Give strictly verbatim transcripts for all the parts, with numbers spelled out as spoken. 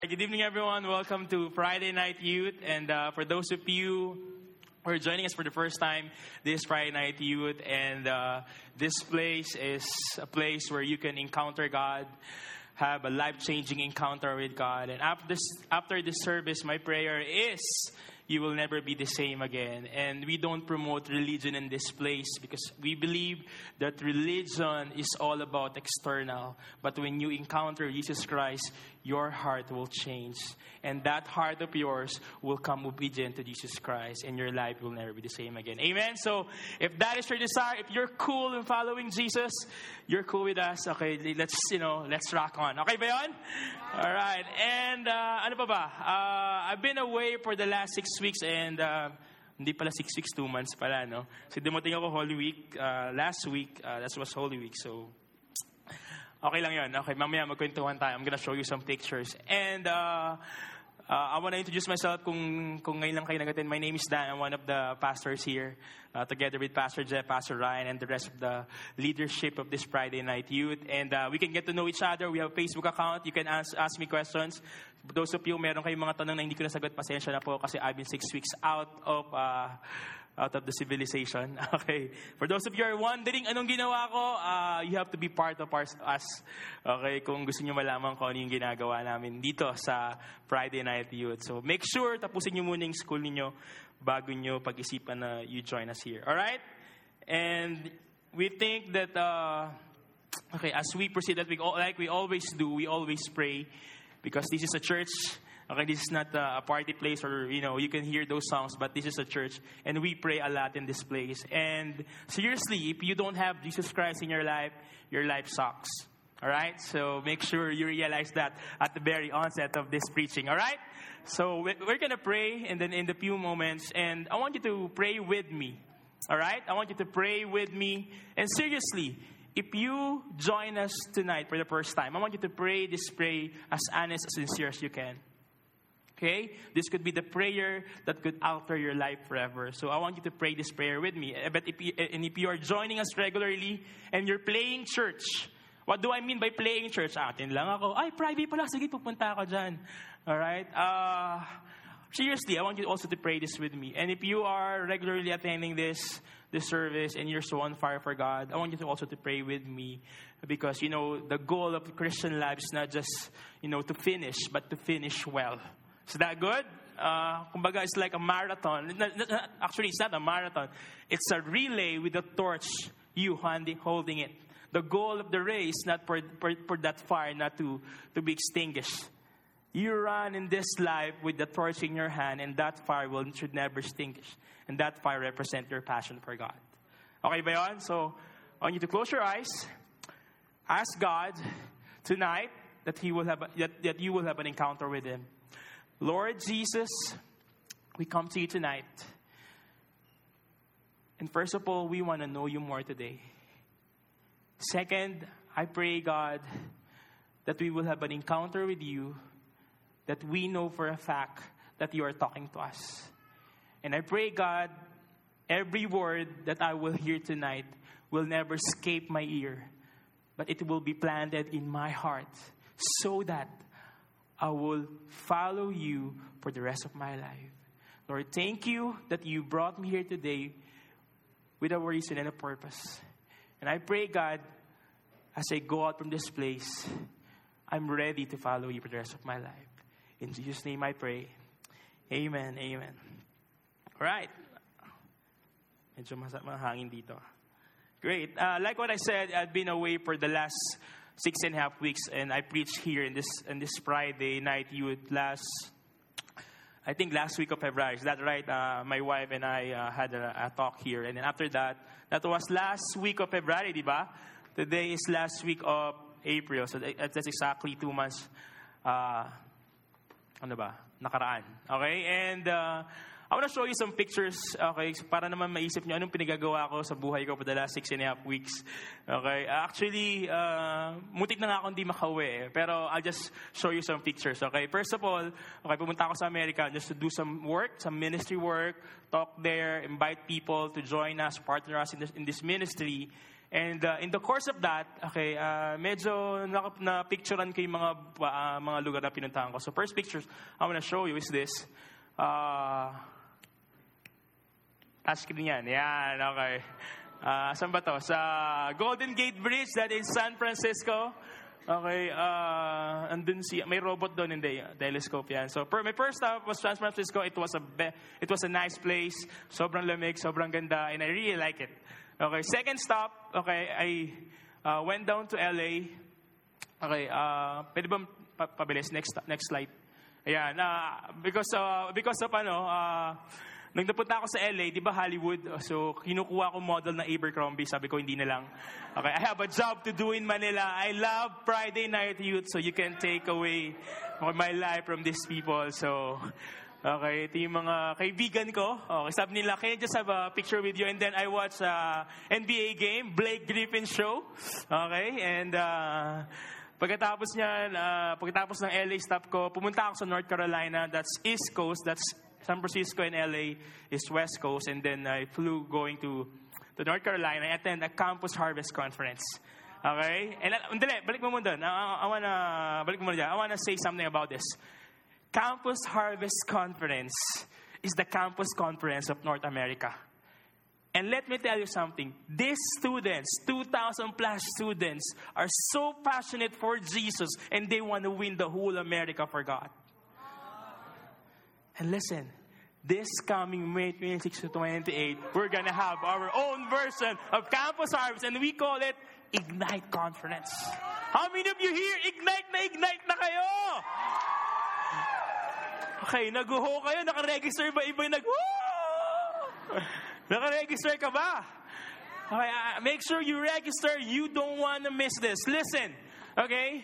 Good evening, everyone. Welcome to Friday Night Youth. And uh, for those of you who are joining us for the first time, this Friday Night Youth. And uh, this place is a place where you can encounter God, have a life-changing encounter with God. And after this, after this service, my prayer is you will never be the same again. And we don't promote religion in this place because we believe that religion is all about external. But when you encounter Jesus Christ, your heart will change. And that heart of yours will come obedient to Jesus Christ. And your life will never be the same again. Amen? So, if that is your desire, if you're cool in following Jesus, you're cool with us. Okay, let's, you know, let's rock on. Okay ba yun? Alright. And, uh, ano pa ba? Uh, I've been away for the last six weeks and, uh, hindi pala six weeks, two months pala, no? So, dumating ako Holy Week, uh, last week, uh, that was Holy Week, so, okay lang yun. Okay, mamaya magkwentuhan tayo. I'm gonna show you some pictures. And, uh, Uh, I want to introduce myself kung, kung ngayon lang kayo nag-attend. My name is Dan. I'm one of the pastors here, uh, together with Pastor Jeff, Pastor Ryan, and the rest of the leadership of this Friday Night Youth. And uh, we can get to know each other. We have a Facebook account. You can ask, ask me questions. Those of you, meron kayong mga tanong na hindi ko nasagot, pasensya na po kasi I've been six weeks out of... Uh, out of the civilization. Okay. For those of you who are wondering anong ginawa ko, uh, you have to be part of our, us. Okay. Kung gusto niyo malaman kung ano yung ginagawa namin dito sa Friday Night Youth. So, make sure tapusin niyo muna yung school niyo bago niyo pag-isipan na you join us here. Alright? And we think that, uh, okay, as we proceed, that we, like we always do, we always pray because this is a church. Okay, this is not a party place or, you know, you can hear those songs, but this is a church. And we pray a lot in this place. And seriously, if you don't have Jesus Christ in your life, your life sucks. All right? So make sure you realize that at the very onset of this preaching. All right? So we're going to pray and then in the few moments. And I want you to pray with me. All right? I want you to pray with me. And seriously, if you join us tonight for the first time, I want you to pray this prayer as honest, as sincere as you can. Okay? This could be the prayer that could alter your life forever. So I want you to pray this prayer with me. But if you, and if you are joining us regularly and you're playing church, what do I mean by playing church? Atin lang ako. Ay, private pala. Sige, pupunta ako dyan. Alright? Uh, seriously, I want you also to pray this with me. And if you are regularly attending this, this service and you're so on fire for God, I want you to also to pray with me. Because, you know, the goal of the Christian life is not just, you know, to finish, but to finish well. Is that good? Uh, kumbaga, it's like a marathon. Actually, it's not a marathon. It's a relay with a torch, you holding it. The goal of the race is not for, for, for that fire not to, to be extinguished. You run in this life with the torch in your hand, and that fire will should never extinguish. And that fire represents your passion for God. Okay ba yun? So, I want you to close your eyes. Ask God tonight that He will have a, that, that you will have an encounter with Him. Lord Jesus, we come to you tonight. And first of all, we want to know you more today. Second, I pray, God, that we will have an encounter with you, that we know for a fact that you are talking to us. And I pray, God, every word that I will hear tonight will never escape my ear, but it will be planted in my heart so that I will follow you for the rest of my life. Lord, thank you that you brought me here today with a reason and a purpose. And I pray, God, as I go out from this place, I'm ready to follow you for the rest of my life. In Jesus' name I pray. Amen, amen. All right. Medyo mahangin dito. Great. Uh, like what I said, I've been away for the last six and a half weeks, and I preached here in this in this Friday Night Youth last, I think last week of February. Is that right? Uh, my wife and I uh, had a, a talk here, and then after that, that was last week of February, di ba? Today is last week of April, so that's exactly two months. Uh, ano ba? Nakaraan. Okay, and uh, I want to show you some pictures, okay, para naman maisip nyo anong pinagagawa ko sa buhay ko for the last six and a half weeks. Okay, actually, uh, mutik na nga akong di makauwi eh, pero I'll just show you some pictures, okay? First of all, okay, pumunta ako sa America just to do some work, some ministry work, talk there, invite people to join us, partner us in this, in this ministry. And uh, in the course of that, okay, uh, medyo na, na-picturean ko yung mga, uh, mga lugar na pinuntahan ko. So first pictures I want to show you is this. Uh, touchscreen yan. Yan, okay. Uh, saan ba to? Sa Golden Gate Bridge, that is San Francisco. Okay, uh, andun si, may robot doon, hindi, telescope yan. So per, my first stop was San Francisco. It was a be, it was a nice place. Sobrang lamig, sobrang ganda, and I really like it. Okay, second stop, okay, I uh, went down to L A. Okay, uh, pwede ba pa- pabilis? Next, next slide. Ayan, uh, because, uh, because of ano, uh, nung napunta ako sa L A, di ba Hollywood? So, kinukuha ko model na Abercrombie. Sabi ko, hindi na lang. Okay, I have a job to do in Manila. I love Friday Night Youth, so you can take away my life from these people. So, okay, ito yung mga kaibigan ko. Okay, sabi nila, can I just have a picture with you? And then I watch uh, N B A game, Blake Griffin show. Okay, and uh, pagkatapos niyan, uh, pagkatapos ng L A stop ko, pumunta ako sa North Carolina. That's East Coast. That's San Francisco and L A is West Coast. And then I flew going to, to North Carolina. I attend a Campus Harvest Conference. Okay? And uh, dali, balik mo muna doon. I, I wanna, balik mo muna dyan. I wanna say something about this. Campus Harvest Conference is the campus conference of North America. And let me tell you something. These students, two thousand plus students, are so passionate for Jesus and they want to win the whole America for God. And listen, this coming May twenty-sixth to twenty-eighth, we're going to have our own version of Campus Harvest and we call it Ignite Conference. How many of you here, Ignite na Ignite na kayo? Okay, nag-ho kayo, nakaregister ba? Iba yung nag-woo! Nakaregister ka ba? Okay, uh, make sure you register. You don't want to miss this. Listen, okay?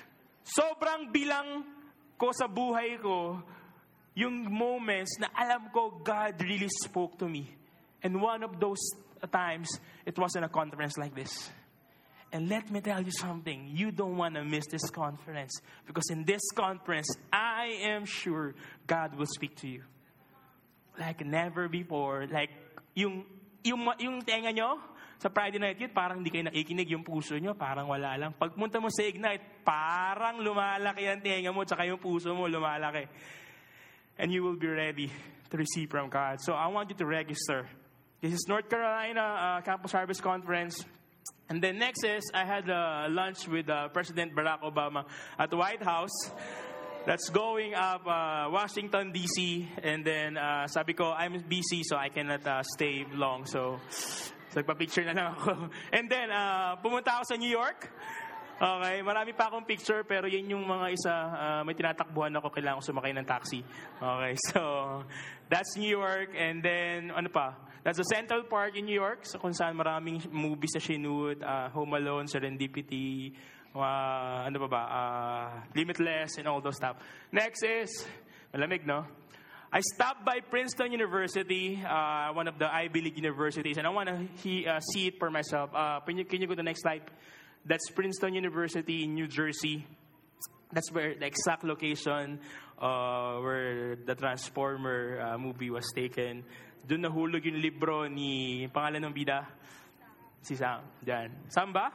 Sobrang bilang ko sa buhay ko yung moments na alam ko God really spoke to me. And one of those times, it was in a conference like this. And let me tell you something. You don't want to miss this conference. Because in this conference, I am sure God will speak to you. Like never before. Like, yung, yung, yung tenga nyo sa Friday Night Youth, parang hindi kayo nakikinig. Yung puso nyo, parang wala lang. Pagpunta mo sa Ignite, parang lumalaki ang tenga mo, tsaka yung puso mo lumalaki. And you will be ready to receive from God. So I want you to register. This is North Carolina uh, Campus Harvest Conference. And then next is, I had uh, lunch with uh, President Barack Obama at the White House. That's going up uh, Washington, D C And then uh, sabi ko, I'm busy so I cannot uh, stay long. So, so nagpa-picture na lang ako. And then, uh, pumunta ako sa New York. Okay, marami pa akong picture pero yun yung mga isa, uh, may tinatakbuhan ako, kailangan ko sumakay ng taxi. Okay, so that's New York. And then, ano pa? That's the Central Park in New York, so kung saan maraming movies na sinuot, uh, Home Alone, Serendipity, uh, ano ba ba, uh, Limitless, and all those stuff. Next is, malamig, no? I stopped by Princeton University, uh, one of the Ivy League universities, and I want to he, uh, see it for myself. Uh, can you, can you go to the next slide? That's Princeton University in New Jersey. That's where the exact location uh, where the Transformer uh, movie was taken. Doon nahulog yung libro ni, pangalan ng bida? Si Sam. Diyan. Sam ba?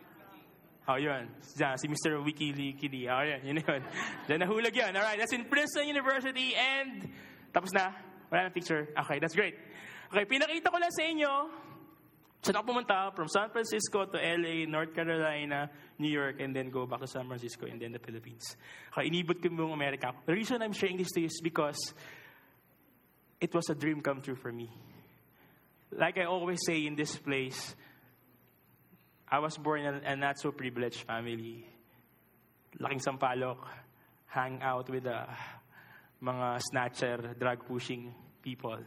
Oh, yun. Diyan, si Mister Wikili. Oh, yun. Yun yun. Diyan nahulog yun. Alright, that's in Princeton University and tapos na. Wala na picture. Okay, that's great. Okay, pinakita ko lang sa inyo. So, ako pumunta from San Francisco to L A, North Carolina, New York, and then go back to San Francisco and then the Philippines. Okay, inibot ko yung Amerika. The reason I'm sharing this to you is because it was a dream come true for me. Like I always say in this place, I was born in a not so privileged family. Laking sampalok, hang out with the mga snatcher, drug-pushing people.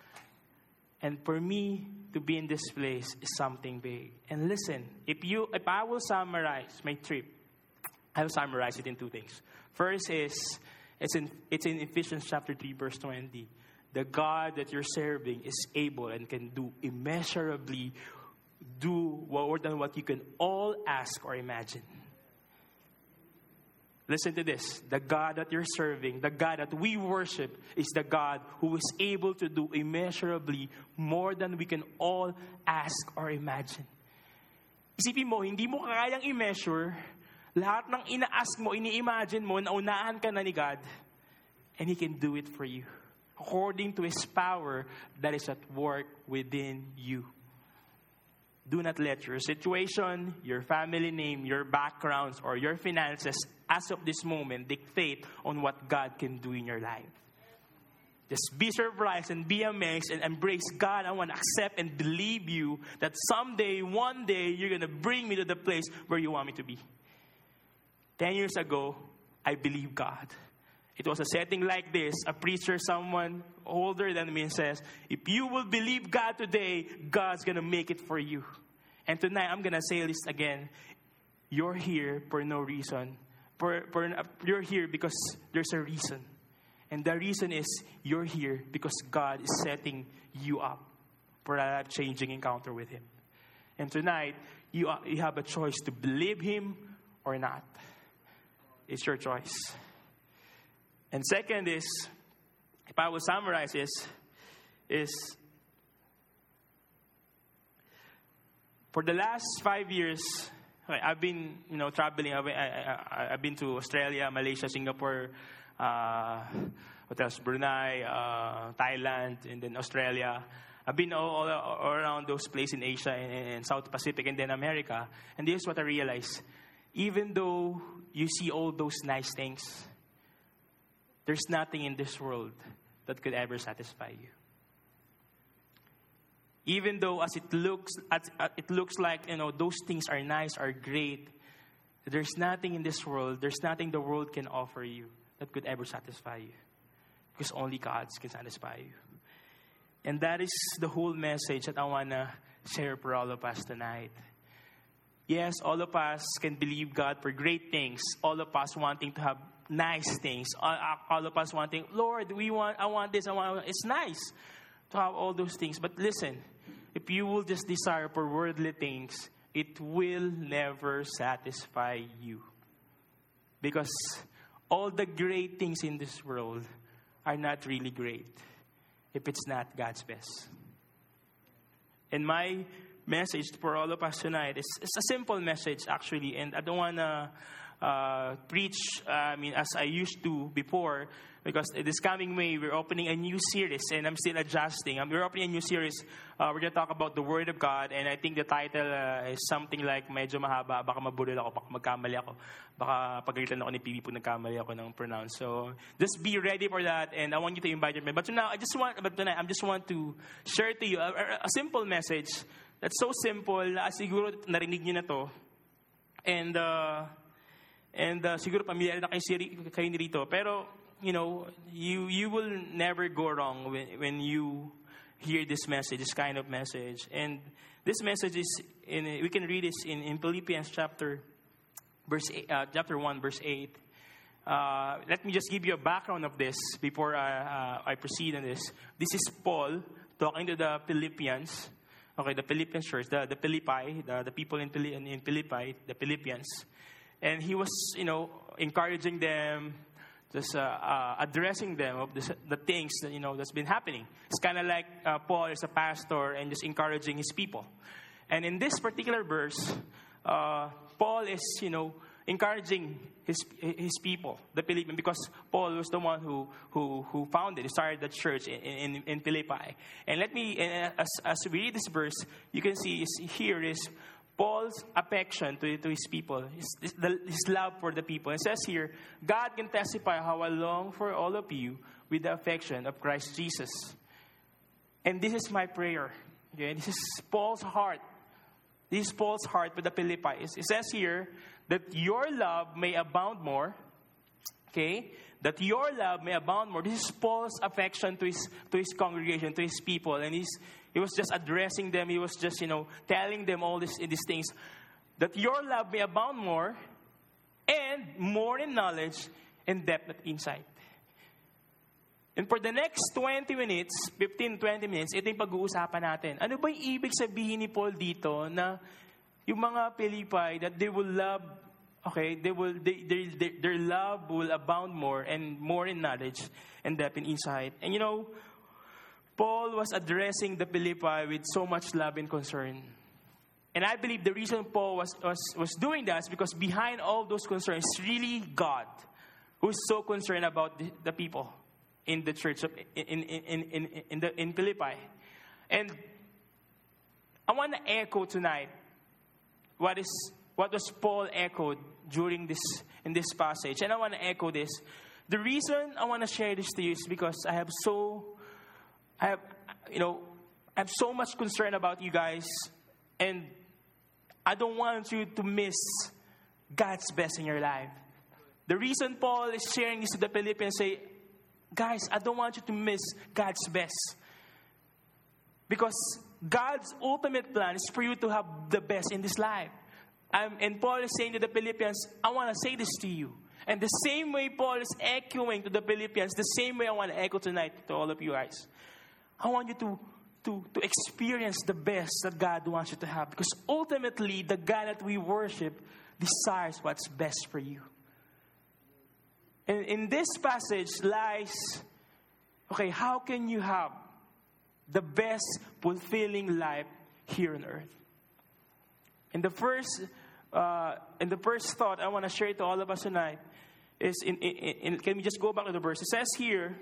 And for me to be in this place is something big. And listen, if you, if I will summarize my trip, I will summarize it in two things. First is, it's in, it's in Ephesians chapter three, verse twenty. The God that you're serving is able and can do immeasurably do more than what you can all ask or imagine. Listen to this. The God that you're serving, the God that we worship, is the God who is able to do immeasurably more than we can all ask or imagine. Isipin mo, hindi mo kayang i-measure lahat ng ina-ask mo, ini-imagine mo, naunahan ka na ni God, and He can do it for you. According to His power that is at work within you. Do not let your situation, your family name, your backgrounds, or your finances as of this moment dictate on what God can do in your life. Just be surprised and be amazed and embrace God. I want to accept and believe you that someday, one day, you're going to bring me to the place where you want me to be. Ten years ago, I believed God. It was a setting like this. A preacher, someone older than me, says, if you will believe God today, God's going to make it for you. And tonight, I'm going to say this again. You're here for no reason. For, for, you're here because there's a reason. And the reason is you're here because God is setting you up for a life-changing encounter with Him. And tonight, you, you have a choice to believe Him or not. It's your choice. And second is, if I will summarize this, is for the last five years, I've been, you know, traveling. I've been, I, I, I've been to Australia, Malaysia, Singapore, uh, what else? Brunei, uh, Thailand, and then Australia. I've been all, all, all around those places in Asia and, and South Pacific and then America. And this is what I realized. Even though you see all those nice things, there's nothing in this world that could ever satisfy you. Even though as it looks, as, uh, it looks like, you know, those things are nice, are great, there's nothing in this world, there's nothing the world can offer you that could ever satisfy you. Because only God can satisfy you. And that is the whole message that I want to share for all of us tonight. Yes, all of us can believe God for great things. All of us wanting to have nice things. All, all of us wanting, Lord, we want, I want this, I want. It's nice to have all those things. But listen, if you will just desire for worldly things, it will never satisfy you. Because all the great things in this world are not really great if it's not God's best. And my message for all of us tonight is it's a simple message, actually, and I don't want to uh, preach, uh, I mean, as I used to before, because this coming May, we're opening a new series, and I'm still adjusting. Um, we're opening a new series. Uh, we're going to talk about the Word of God, and I think the title uh, is something like, medyo mahaba, baka mabulol ako, baka magkamali ako, baka pagalitan ako ni P B po nagkamali ako ng pronounce. So, just be ready for that, and I want you to invite your friends. But now, I just want, but tonight, I just want to share to you a, a simple message that's so simple, uh, siguro narinig niyo na to, and, uh, and uh, siguro pamilyar na kayo, kayo nito, pero, you know, you you will never go wrong when, when you hear this message, this kind of message. And this message is, in, we can read this in, in Philippians chapter, verse eight, uh, chapter one, verse eight. Uh, let me just give you a background of this before I, uh, I proceed on this. This is Paul talking to the Philippians, okay, the Philippian church, the, the Philippi, the, the people in, in, in Philippi, the Philippians. And he was, you know, encouraging them, just uh, uh, addressing them of the, the things that, you know, that's been happening. It's kind of like uh, Paul is a pastor and just encouraging his people. And in this particular verse, uh, Paul is, you know, encouraging his his people, the Philippians, because Paul was the one who who who founded, he started the church in, in, in Philippi. And let me, as as we read this verse, you can see is, here is Paul's affection to, to his people, his, his love for the people. It says here, God can testify how I long for all of you with the affection of Christ Jesus. And this is my prayer. Okay, this is Paul's heart. This is Paul's heart with the Philippi. It says here that your love may abound more. Okay, that your love may abound more. This is Paul's affection to his to his congregation, to his people, and he's he was just addressing them. He was just, you know, telling them all this these things. That your love may abound more, and more in knowledge and depth of insight. And for the next twenty minutes, fifteen to twenty minutes, ito yung pag-uusapan natin. Ano ba yung ibig sabihin ni Paul dito na yung mga Philippi, that they will love, okay, they will, they, they, they, their love will abound more and more in knowledge and depth and insight. And you know, Paul was addressing the Philippi with so much love and concern. And I believe the reason Paul was, was, was doing that is because behind all those concerns is really God, who is so concerned about the, the people in the church of in in in in, in, the, in Philippi. And I want to echo tonight what is what was Paul echoed during this in this passage. And I want to echo this. The reason I want to share this to you is because I have so I have you know I have so much concern about you guys, and I don't want you to miss God's best in your life. The reason Paul is sharing this to the Philippians, say, guys, I don't want you to miss God's best. Because God's ultimate plan is for you to have the best in this life. Um, and Paul is saying to the Philippians, I want to say this to you. And the same way Paul is echoing to the Philippians, the same way I want to echo tonight to all of you guys. I want you to, to, to experience the best that God wants you to have. Because ultimately, the God that we worship desires what's best for you. And in this passage lies, okay, how can you have the best fulfilling life here on earth? And the first, uh, and the first thought I want to share to all of us tonight is, in, in, in, can we just go back to the verse? It says here,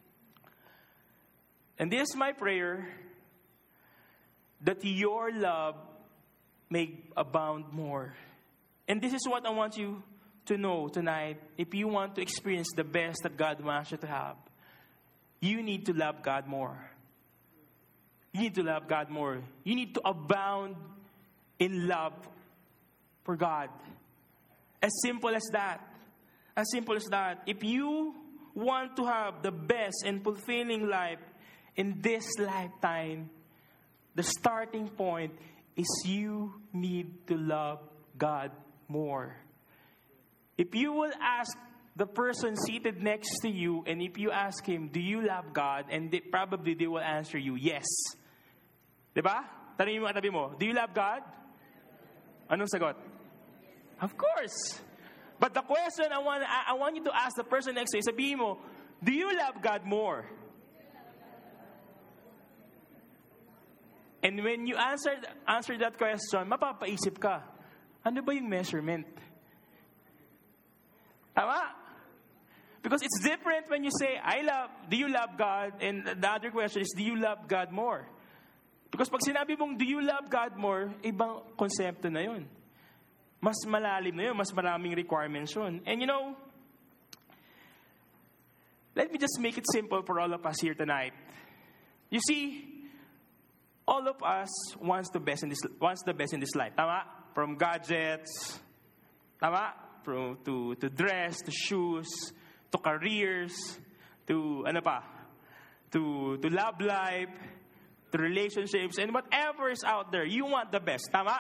and this is my prayer, that your love may abound more. And this is what I want you to know tonight. If you want to experience the best that God wants you to have, you need to love God more. You need to love God more. You need to abound in love for God. As simple as that. As simple as that. If you want to have the best and fulfilling life in this lifetime, the starting point is you need to love God more. If you will ask the person seated next to you, and if you ask him, do you love God? And they, probably they will answer you, yes. Diba? Tanungin mo katabi mo, do you love God? Anong sagot? Of course. But the question I want, I, I want you to ask the person next to you, sabihin mo, do you love God more? And when you answer, answer that question, mapapaisip ka, ano ba yung measurement? Tama? Because it's different when you say, I love, do you love God? And the other question is, do you love God more? Because pag sinabi mong, do you love God more, ibang konsepto na yun. Mas malalim na yun, mas maraming requirements yun. And you know, let me just make it simple for all of us here tonight. You see, all of us wants the best in this, wants the best in this life. Tama? From gadgets, tama? From, to, to dress, to shoes, to careers, to ano pa, to, to love life, to relationships, and whatever is out there, you want the best. Tama?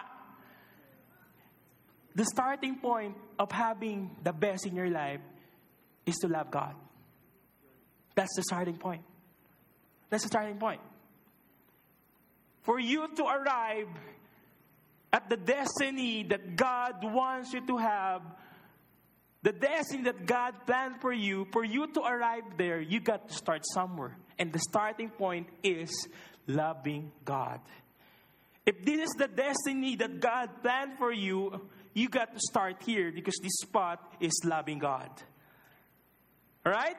The starting point of having the best in your life is to love God. That's the starting point. That's the starting point. For you to arrive at the destiny that God wants you to have, the destiny that God planned for you, for you to arrive there, you got to start somewhere. And the starting point is loving God. If this is the destiny that God planned for you, you got to start here because this spot is loving God. Alright?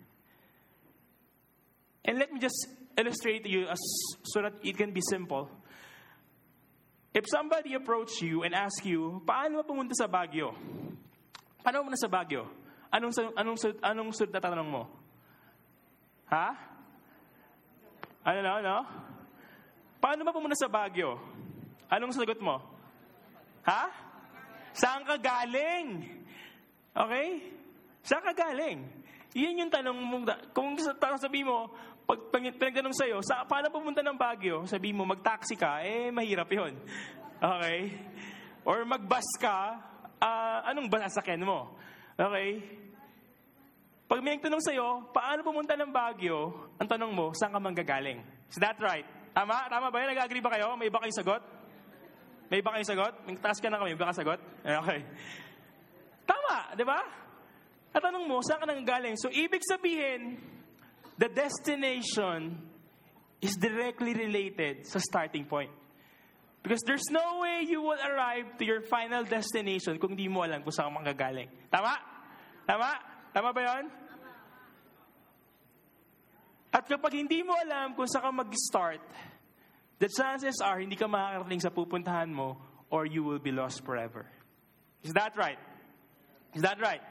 And let me just illustrate to you as, so that it can be simple. If somebody approach you and ask you, paano pumunta sa Baguio? Paano mo na sa Baguio? Anong anong anong sunod na tanong mo? Ha? Ano na, ano? Paano ba pumunta sa Baguio? Anong sagot mo? Ha? Saan ka galing? Okay? Saan ka galing? Iyan yung tanong mo. Kung sabihin mo, pag pinagtanong sa'yo, sa, paano pumunta ng Baguio? Sabihin mo, mag-taxi ka, eh, mahirap yun. Okay? Or mag-bus ka, uh, anong bus sasakyan mo? Okay? Pag may nagtanong sa'yo, paano pumunta ng Baguio, ang tanong mo, saan ka manggagaling? Is that right? Tama? Tama ba yun? Nag-agree ba kayo? May iba kayong sagot? May iba kayong sagot? May task ka na kami, may iba kang sagot? Okay. Tama, di ba? At tanong mo, saan ka nanggagaling? So, ibig sabihin, the destination is directly related sa starting point. Because there's no way you will arrive to your final destination kung di mo alam kung saan ka manggagaling. Tama? Tama? Tama ba yun? At kapag hindi mo alam kung saan ka mag-start, the chances are hindi ka makakarating sa pupuntahan mo or you will be lost forever. Is that right? Is that right?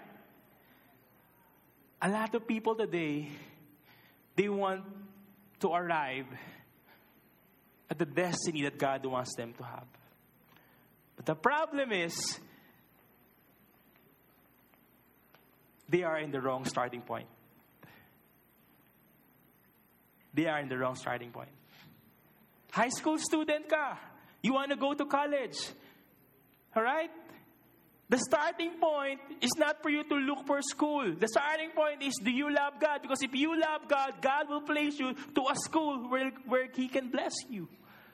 A lot of people today, they want to arrive at the destiny that God wants them to have. But the problem is, they are in the wrong starting point. They are in the wrong starting point. High school student ka. You want to go to college. All right? The starting point is not for you to look for school. The starting point is, do you love God? Because if you love God, God will place you to a school where, where He can bless you.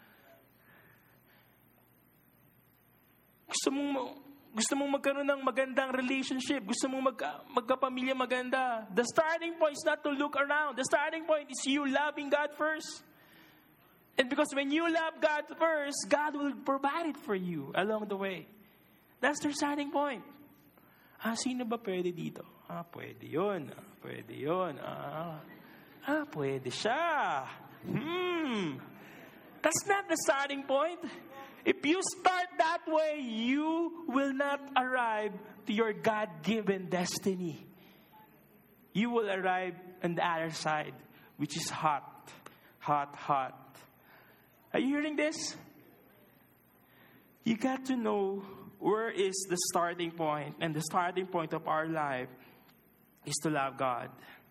Gusto mong, gusto mong magkaroon ng magandang relationship. Gusto mong magka, magkapamilya maganda. The starting point is not to look around. The starting point is you loving God first. And because when you love God first, God will provide it for you along the way. That's their starting point. Ah, sino ba pwede dito? Ah, pwede yun. Ah, pwede yun. Ah, ah pwede siya. Hmm. That's not the starting point. If you start that way, you will not arrive to your God-given destiny. You will arrive on the other side, which is hot, hot, hot. Are you hearing this? You got to know where is the starting point, and the starting point of our life is to love God.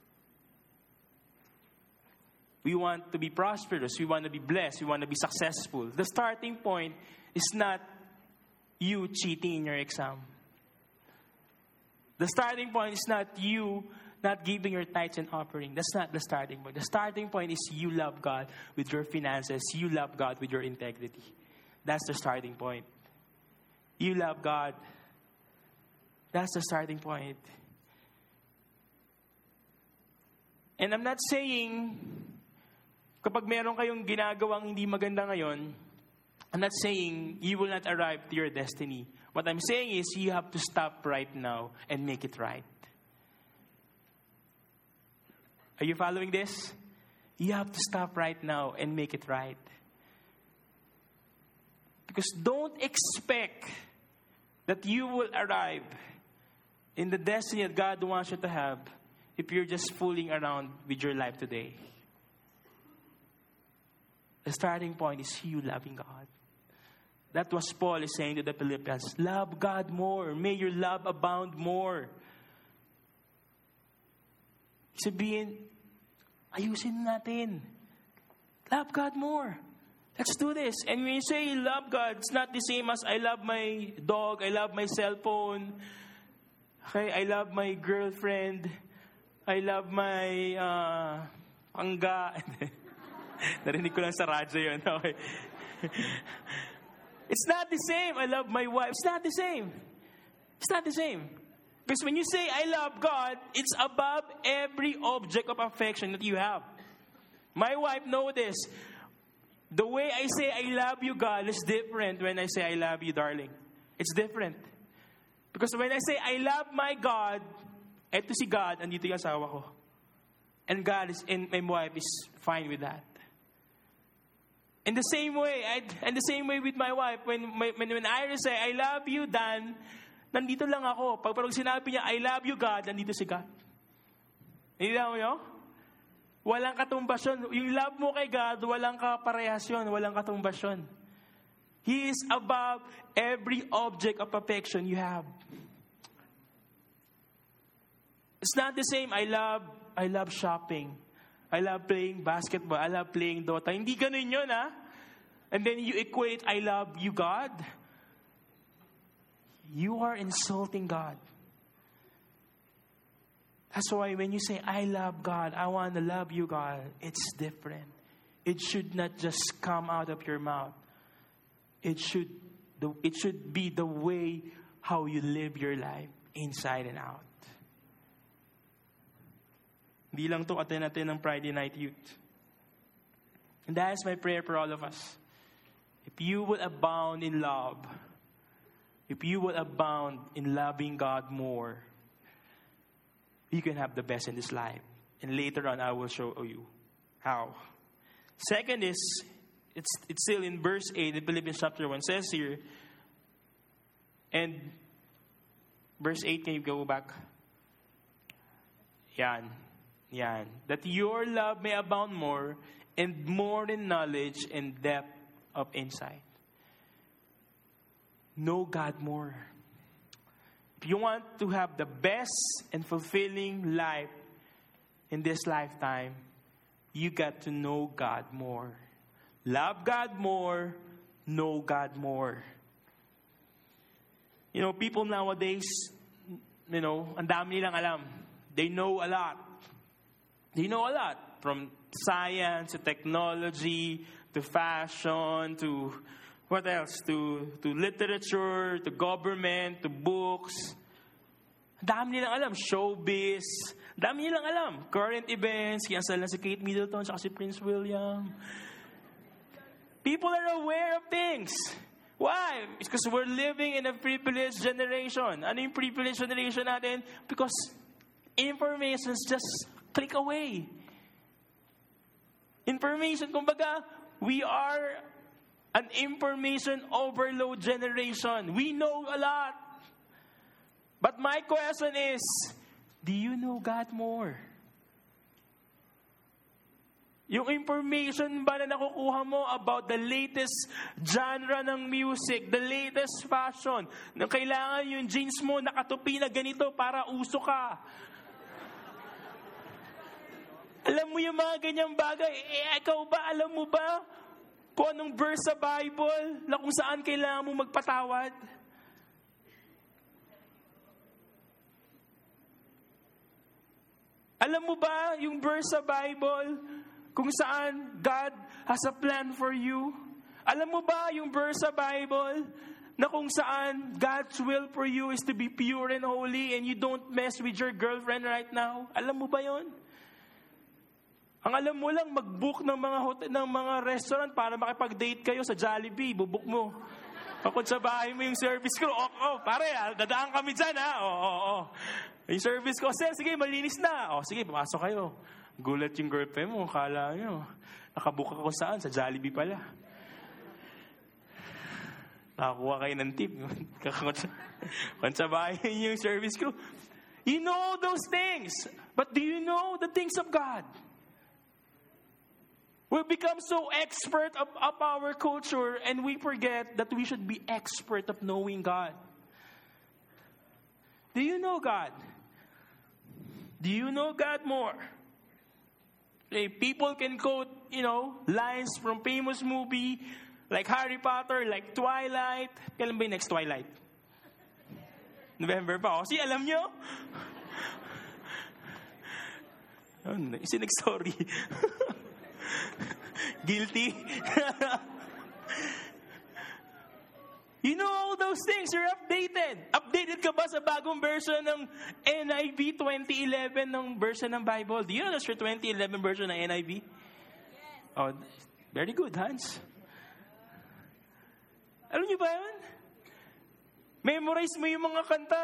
We want to be prosperous. We want to be blessed. We want to be successful. The starting point is not you cheating in your exam. The starting point is not you not giving your tithes and offering. That's not the starting point. The starting point is you love God with your finances. You love God with your integrity. That's the starting point. You love God. That's the starting point. And I'm not saying, kapag meron kayong ginagawang hindi maganda ngayon, I'm not saying you will not arrive to your destiny. What I'm saying is you have to stop right now and make it right. Are you following this? You have to stop right now and make it right. Because don't expect that you will arrive in the destiny that God wants you to have if you're just fooling around with your life today. The starting point is you loving God. That was Paul is saying to the Philippians. Love God more. May your love abound more. Sabihin, ayusin natin. Love God more. Let's do this. And when you say you love God, it's not the same as I love my dog, I love my cell phone, okay, I love my girlfriend, I love my uh, pangga. Narinig ko lang sa radyo yun. Okay. It's not the same. I love my wife. It's not the same. It's not the same. Because when you say I love God, it's above every object of affection that you have. My wife knows this. The way I say I love you, God, is different when I say I love you, darling. It's different. Because when I say I love my God, eto si God, andito yung asawa ko. And God is, and my wife is fine with that. In the same way, I, and the same way with my wife, when, when, when I say I love you, Dan, nandito lang ako. Pag parang sinabi niya, I love you, God, nandito si God. Hindi mo nyo? Walang katumbasyon. Yung love mo kay God, walang kaparehasyon, walang katumbasyon. He is above every object of affection you have. It's not the same. I love, I love shopping. I love playing basketball. I love playing Dota. Hindi ganun yun, ha? And then you equate, I love you, God. You are insulting God. That's why when you say, I love God, I want to love you, God, it's different. It should not just come out of your mouth. It should, it should be the way how you live your life, inside and out. Hindi lang to attend natin ng Friday Night Youth. And that is my prayer for all of us. If you will abound in love, if you will abound in loving God more, you can have the best in this life. And later on, I will show you how. Second is, it's, it's still in verse eight in Philippians chapter one. It says here, and verse eight, can you go back? Yan. Yan. That your love may abound more and more in knowledge and depth of insight. Know God more. If you want to have the best and fulfilling life in this lifetime, you got to know God more. Love God more, know God more. You know, people nowadays, you know, ang dami nilang alam. They know a lot. They know a lot. From science to technology to fashion to what else? To, to literature, to government, to books. Dami nilang alam. Showbiz. Dami nilang alam. Current events. Kinasal na si Kate Middleton at si Prince William. People are aware of things. Why? It's because we're living in a privileged generation. Ano yung privileged generation natin? Because information is just click away. Information, kumbaga, we are an information overload generation. We know a lot. But my question is, do you know God more? Yung information ba na nakukuha mo about the latest genre ng music, the latest fashion, na kailangan yung jeans mo nakatupi na ganito para uso ka. Alam mo yung mga ganyang bagay. Eh, ikaw ba, alam mo ba kung anong verse sa Bible na kung saan kailangan mo magpatawad? Alam mo ba yung verse sa Bible kung saan God has a plan for you? Alam mo ba yung verse sa Bible na kung saan God's will for you is to be pure and holy and you don't mess with your girlfriend right now? Alam mo ba yon? Ang alam mo lang, mag-book ng mga hotel, ng mga restaurant para makipag-date kayo sa Jollibee. Bubuk mo. Kapag sa bahay mo yung service ko, oh, oh, pare, ah, dadaan kami dyan, ha? Oo, oh, oo, oh, oh. Yung service ko, sir, sige, malinis na. Oh, sige, pumasok kayo. Gulat yung girlfriend mo, kala nyo. Nakabook ako saan? Sa Jollibee pala. Nakakuha kayo ng tip. Kung sa bahay yung service ko. You know those things. But do you know the things of God? We become so expert of, of our culture and we forget that we should be expert of knowing God. Do you know God? Do you know God more? Okay, people can quote, you know, lines from famous movie like Harry Potter, like Twilight. Kailan ba yung next Twilight? November pa. O, si alam nyo? Is it next story? Guilty. You know all those things. You're updated. Updated ka ba sa bagong version ng N I V twenty eleven ng version ng Bible? Do you know that's your twenty eleven version ng N I V? Yes. Oh, very good, Hans. Alam niyo ba yun? Memorize mo yung mga kanta.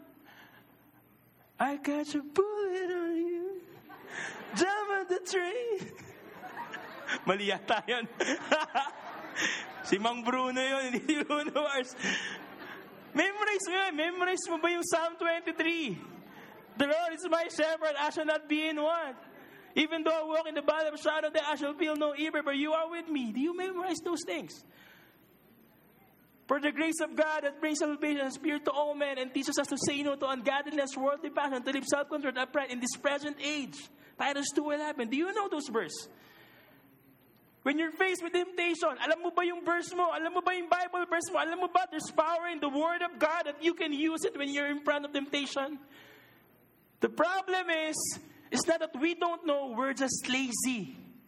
I got your bullet on you. Jump on the train. Mali yata yun. Si Mang Bruno yun, hindi Bruno Mars. Memorize mo yun. Memorize mo ba yung Psalm twenty-three? The Lord is my shepherd, I shall not be in want. Even though I walk in the valley of the shadow of death, I shall feel no evil, for you are with me. Do you memorize those things? For the grace of God that brings salvation and spirit to all men and teaches us to say no to ungodliness, worldly passion, to live self-control and upright in this present age. Titus two eleven. Do you know those verses? When you're faced with temptation, alam mo ba yung verse mo? Alam mo ba yung Bible verse mo? Alam mo ba there's power in the Word of God that you can use it when you're in front of temptation? The problem is, it's not that we don't know, we're just lazy.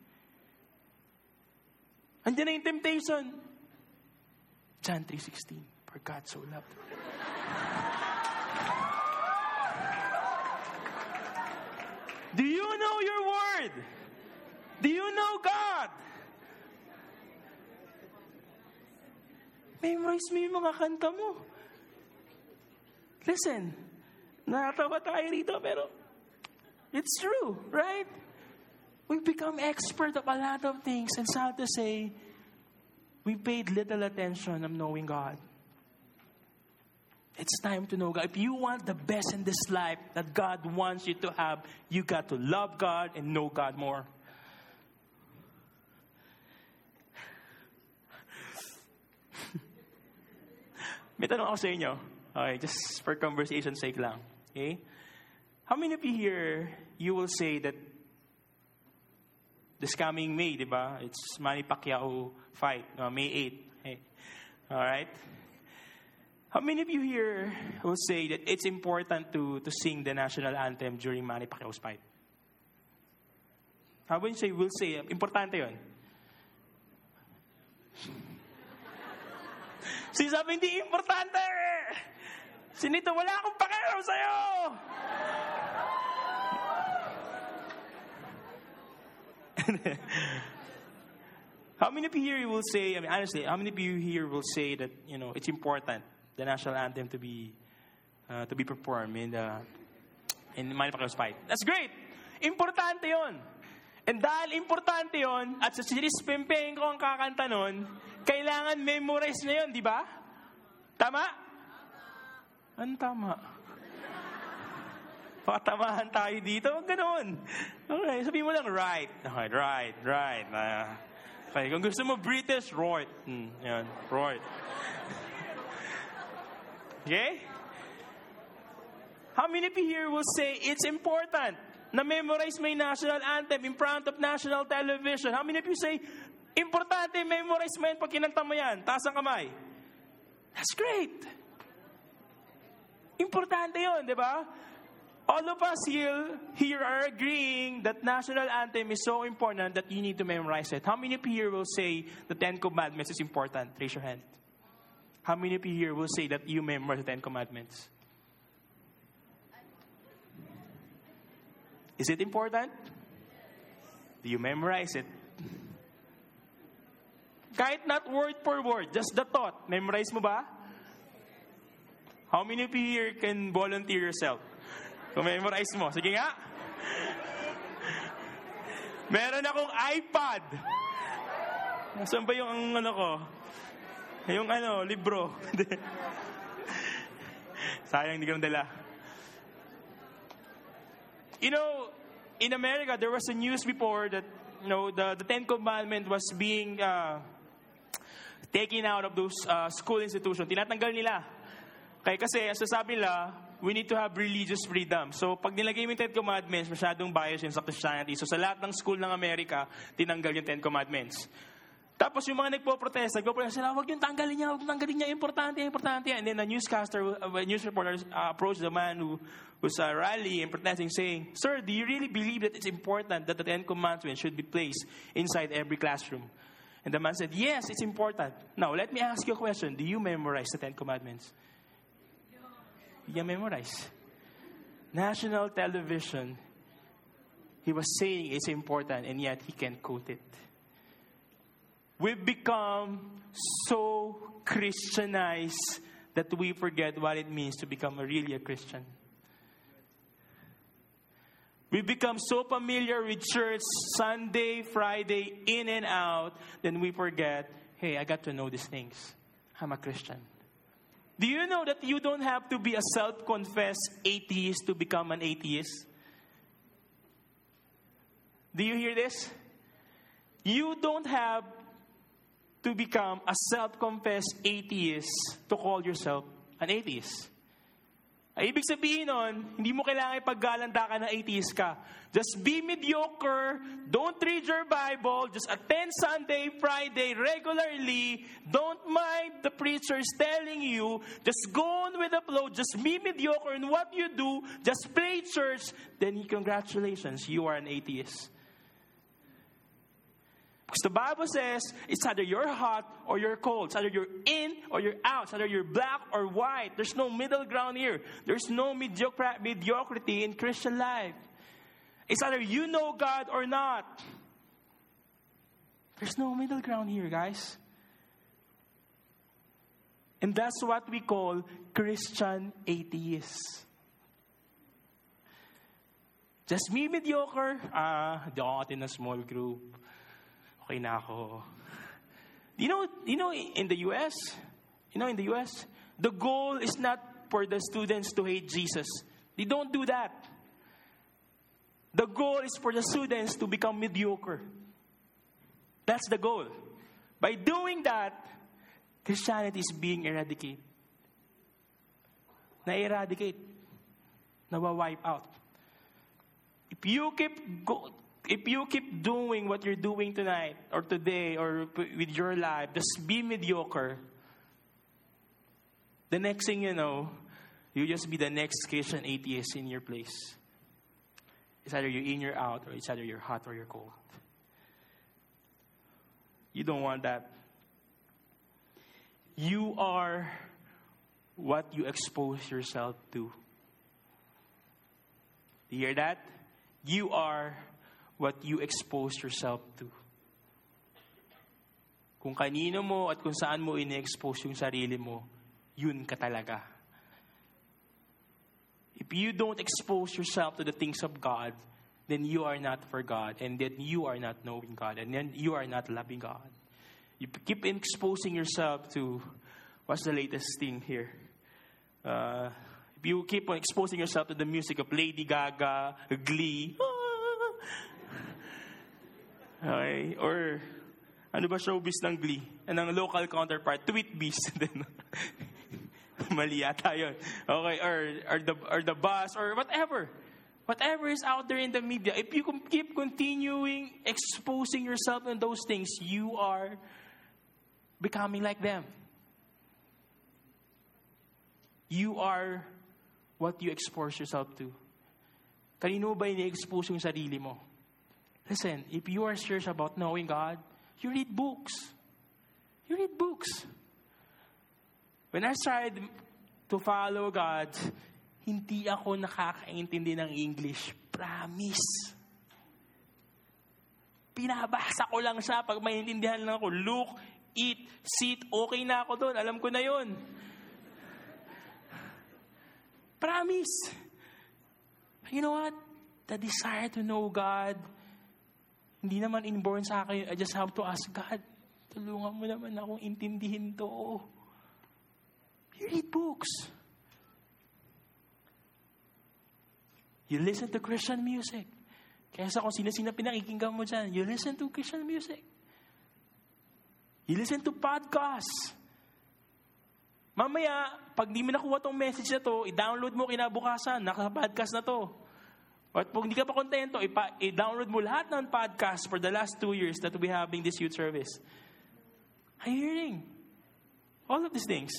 Andiyan na yung temptation. John three sixteen, for God so loved. Do you know your Word? Do you know God? Memorize mo yung mga kanta mo. Listen, nakatawa tayo rito, pero it's true, right? We've become expert of a lot of things, and sad to say, we paid little attention of knowing God. It's time to know God. If you want the best in this life that God wants you to have, you got to love God and know God more. May tanong ako sa inyo. Okay, just for conversation's sake lang. Okay? How many of you here, you will say that this coming May, di ba? It's Manny Pacquiao fight, uh, May eighth. Okay. All right? How many of you here will say that it's important to, to sing the national anthem during Manny Pacquiao's fight? How would you say, will say, importante yun? Sinasabi, hindi importante! Sinito, wala akong pakialam sa'yo! How many of you here will say, I mean, honestly, how many of you here will say that, you know, it's important, the national anthem to be uh, to be performed in the in Manny Pacquiao's fight? That's great! Importante yon. And dahil importante yon, at sa Siris Pempeng ko ang kakanta nun, kailangan memorize na yun, di ba? Tama? Ano tama? Pakatamahan tayo dito. Huwag ganun. Okay, sabihin mo lang, right. Okay, right, right. Uh, okay, kung gusto mo British, right. Hmm, yan, right. Okay? How many of you here will say it's important na memorize may national anthem in front of national television? How many of you say, importante, memorize mo yan pag kinanta mo yan? Taas ang kamay. That's great. Importante yun, di ba? All of us here, here are agreeing that national anthem is so important that you need to memorize it. How many of you here will say the Ten Commandments is important? Raise your hand. How many of you here will say that you memorize the Ten Commandments? Is it important? Do you memorize it? Kahit not word per word, just the thought. Memorize mo ba? How many of you here can volunteer yourself? Kung memorize mo. Sige nga. Meron akong iPad. Nasaan ba yung ano ko? Yung ano, libro. Sayang, hindi ko dala. You know, in America, there was a news before that, you know, the, the Ten Commandments was being uh, taken out of those uh, school institutions. Tinatanggal nila. Kaya kasi, ang sasabi nila, we need to have religious freedom. So, pag nilagay mo yung Ten Commandments, masyadong bias yun sa Christianity. So, sa lahat ng school ng Amerika, tinanggal yung Ten Commandments. Tapos, yung mga nagpo-protest, nagpo-protest sila, huwag yung tanggalin niya, huwag yung tanggalin niya, importante, importante. And then, a newscaster, a news reporter uh, approached the man who was uh, rallying and protesting, saying, Sir, do you really believe that it's important that the Ten Commandments should be placed inside every classroom? And the man said, yes, it's important. Now, let me ask you a question. Do you memorize the Ten Commandments? You memorize. National television, he was saying it's important, and yet he can't quote it. We've become so Christianized that we forget what it means to become a really a Christian. We become so familiar with church, Sunday, Friday, in and out, then we forget, hey, I got to know these things. I'm a Christian. Do you know that you don't have to be a self-confessed atheist to become an atheist? Do you hear this? You don't have to become a self-confessed atheist to call yourself an atheist. Ay, ibig sabihin nun, hindi mo kailangan ipaggalanda ka na atheist ka. Just be mediocre. Don't read your Bible. Just attend Sunday, Friday regularly. Don't mind the preachers telling you. Just go on with the flow. Just be mediocre in what you do. Just play church. Then congratulations, you are an atheist. Because the Bible says it's either you're hot or you're cold. It's either you're in or you're out. It's either you're black or white. There's no middle ground here. There's no mediocre, mediocrity in Christian life. It's either you know God or not. There's no middle ground here, guys. And that's what we call Christian atheists. Just me mediocre? Ah, di ako atin na small group. Okay na ako. You know, you know, in the U S, you know, in the U S, the goal is not for the students to hate Jesus. They don't do that. The goal is for the students to become mediocre. That's the goal. By doing that, Christianity is being eradicated. Na-eradicate. Nawa-wipe out. If you keep go, if you keep doing what you're doing tonight or today or with your life, just be mediocre. The next thing you know, you just be the next Christian atheist in your place. It's either you're in, you're out, or it's either you're hot or you're cold. You don't want that. You are what you expose yourself to. You hear that? You are what you expose yourself to. Kung kanino mo at kung saan mo ini-expose yung sarili mo, yun ka talaga. If you don't expose yourself to the things of God, then you are not for God, and then you are not knowing God, and then you are not loving God. You keep exposing yourself to, what's the latest thing here? Uh, if you keep on exposing yourself to the music of Lady Gaga, Glee, okay, or ano ba showbiz ng Glee? And ang local counterpart, Tweetbiz. Mali yata yun. Okay, or, or, the, or the bus, or whatever. Whatever is out there in the media, if you keep continuing exposing yourself in those things, you are becoming like them. You are what you expose yourself to. Kanino ba ini-expose yung sarili mo? Listen, if you are serious about knowing God, you read books. You read books. When I tried to follow God, hindi ako nakakaintindi ng English. Promise. Pinabasa ko lang siya pag maintindihan lang ako. Look, eat, sit, okay na ako doon. Alam ko na yun. Promise. You know what? The desire to know God, hindi naman inborn sa akin. I just have to ask God, tulungan mo naman akong intindihin to. You read books. You listen to Christian music. Kaysa kung sino-sino pinakikinggan mo dyan, you listen to Christian music. You listen to podcasts. Mamaya, pag di mo nakuha tong message na to, i-download mo kinabukasan, naka-podcast na to. At pag hindi ka pa kontento, ipa- i-download mo lahat ng podcast for the last two years that we having this youth service. Are you hearing? All of these things.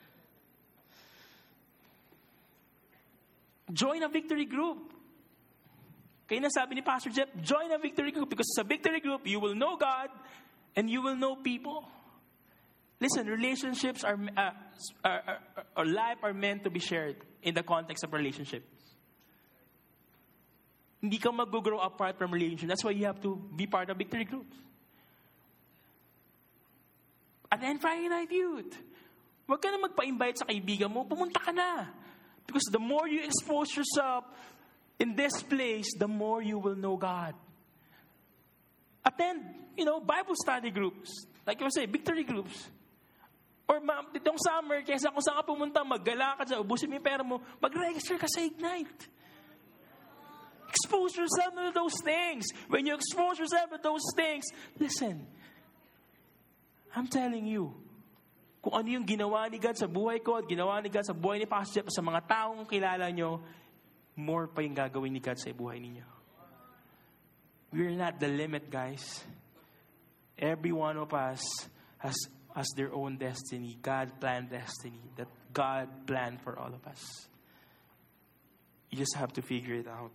Join a victory group. Kaya na sabi ni Pastor Jeff, join a victory group because sa victory group, you will know God and you will know people. Listen, relationships are, uh, are, are, or life are meant to be shared in the context of relationships. Hindi ka mag-grow apart from relationship. That's why you have to be part of victory groups. And then Friday Night Youth. Huwag ka na magpa-invite sa kaibigan mo. Pumunta ka na. Because the more you expose yourself in this place, the more you will know God. Attend, you know, Bible study groups. Like you say, victory groups. Or ma- itong summer, kaysa kung saan ka pumunta, maggala ka dyan, ubusin mo yung pera mo, mag-register ka sa Ignite. Expose yourself to those things. When you expose yourself to those things, listen, I'm telling you, kung ano yung ginawa ni God sa buhay ko at ginawa ni God sa buhay ni Pastor Jeff sa mga taong kilala nyo, more pa yung gagawin ni God sa buhay ninyo. We're not the limit, guys. Every one of us has, has their own destiny. God planned destiny that God planned for all of us. You just have to figure it out.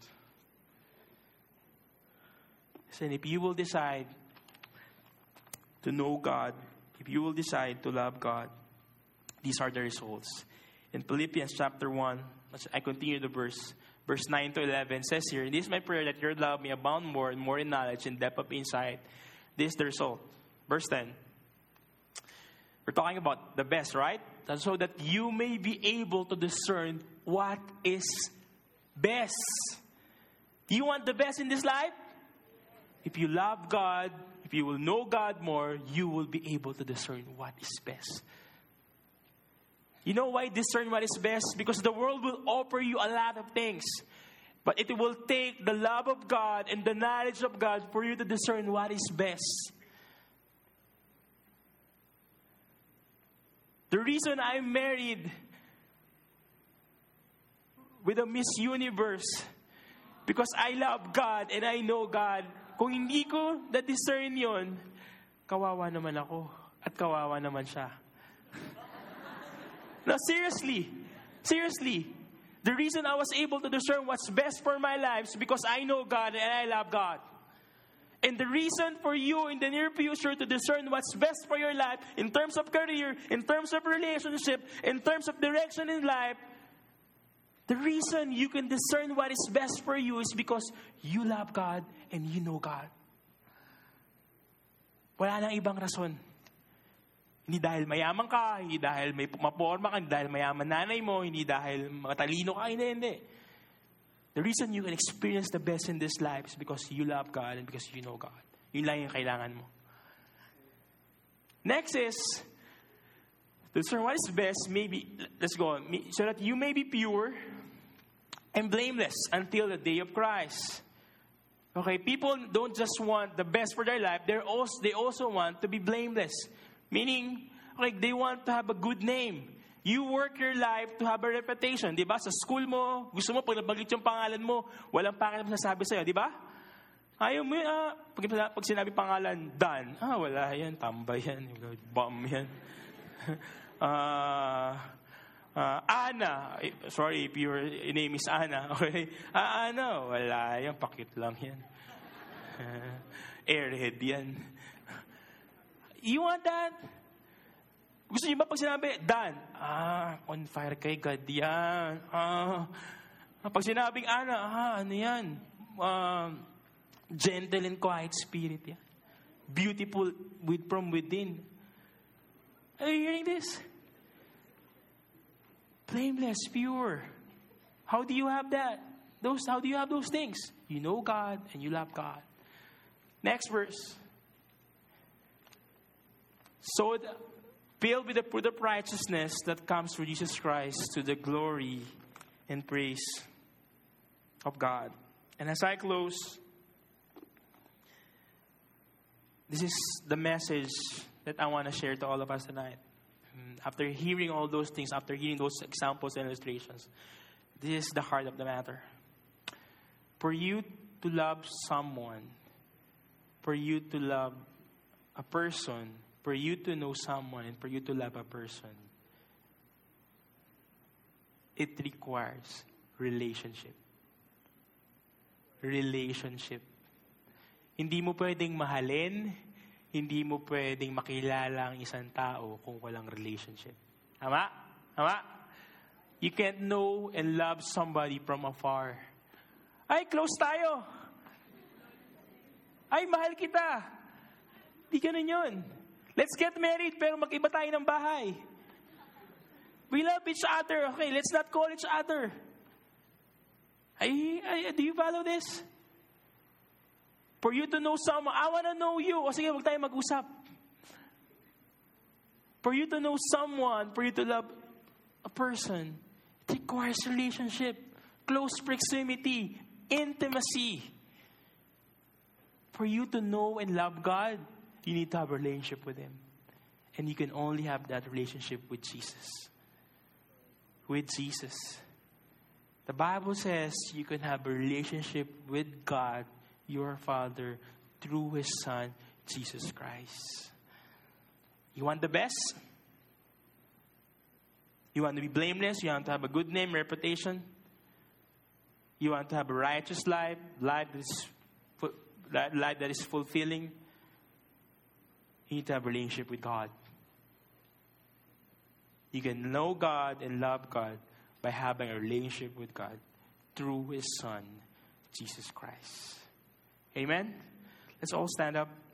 Listen, if you will decide to know God, if you will decide to love God, these are the results. In Philippians chapter one, I continue the verse, verse nine to eleven, says here, "This is my prayer that your love may abound more and more in knowledge and depth of insight." This is the result. Verse ten. We're talking about the best, right? so that you may be able to discern what is best. You want the best in this life? If you love God, if you will know God more, you will be able to discern what is best. You know why discern what is best? Because the world will offer you a lot of things. But it will take the love of God and the knowledge of God for you to discern what is best. The reason I'm married with a Miss Universe, because I love God and I know God. Kung hindi ko na-discern yun, kawawa naman ako at kawawa naman siya. No, seriously. Seriously. The reason I was able to discern what's best for my life is because I know God and I love God. And the reason for you in the near future to discern what's best for your life in terms of career, in terms of relationship, in terms of direction in life, the reason you can discern what is best for you is because you love God and you know God. Wala nang ibang rason. Hindi dahil mayaman ka, hindi dahil may maporma ka, hindi dahil mayaman nanay mo, hindi dahil matalino ka, hindi, hindi. The reason you can experience the best in this life is because you love God and because you know God. Yun lang yung kailangan mo. Next is, to discern what is best, maybe, let's go on, so that you may be pure and blameless until the day of Christ. Okay, people don't just want the best for their life, they're also, they also want to be blameless. Meaning, like, they want to have a good name. You work your life to have a reputation. Di ba? Sa school mo, gusto mo, pag nabanggit yung pangalan mo, walang pangalan na sabi sa'yo. Di ba? Ayaw mo, ah, pag, pag sinabi pangalan, Dan. Ah, wala yan. Tambay yan. Bum yan. uh, uh, Ana. Sorry if your name is Ana. Okay? Ah, Ana. Wala yan. Pakit lang yan. Uh, airhead yan. You want that? Gusto niyo ba pag sinabi, Dan? Ah, on fire kay God yan. Ah, pag sinabing Ana, ah, ano yan? Uh, gentle and quiet spirit yan. Beautiful with from within. Are you hearing this? Blameless, pure. How do you have that? Those, how do you have those things? You know God and you love God. Next verse. So, the, filled with the fruit of righteousness that comes through Jesus Christ to the glory and praise of God. And as I close, this is the message that I want to share to all of us tonight. After hearing all those things, after hearing those examples and illustrations, this is the heart of the matter. For you to love someone, for you to love a person, for you to know someone, and for you to love a person, it requires relationship. Relationship. Hindi mo pwedeng mahalin, hindi mo pwedeng makilala ang isang tao kung walang relationship. Tama? Tama? You can't know and love somebody from afar. Ay, close tayo. Ay, mahal kita. Di ganun yun. Let's get married, pero mag-iba tayo ng bahay. We love each other. Okay, let's not call each other. Ay, ay, do you follow this? For you to know someone, I want to know you. O sige, wag tayo mag-usap. For you to know someone, for you to love a person, it requires relationship, close proximity, intimacy. For you to know and love God, you need to have a relationship with Him. And you can only have that relationship with Jesus. With Jesus. The Bible says you can have a relationship with God, your Father, through His Son, Jesus Christ. You want the best? You want to be blameless? You want to have a good name, reputation? You want to have a righteous life, life that is, life that is fulfilling? You need to have a relationship with God. You can know God and love God by having a relationship with God through His Son, Jesus Christ. Amen? Let's all stand up.